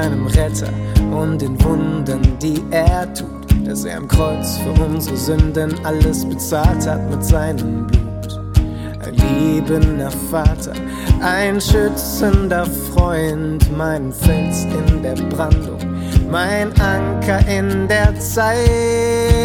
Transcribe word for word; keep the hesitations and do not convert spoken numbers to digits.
meinem Retter und den Wundern, die er tut, dass er am Kreuz für unsere Sünden alles bezahlt hat mit seinem Blut. Ein liebender Vater, ein schützender Freund, mein Fels in der Brandung, mein Anker in der Zeit.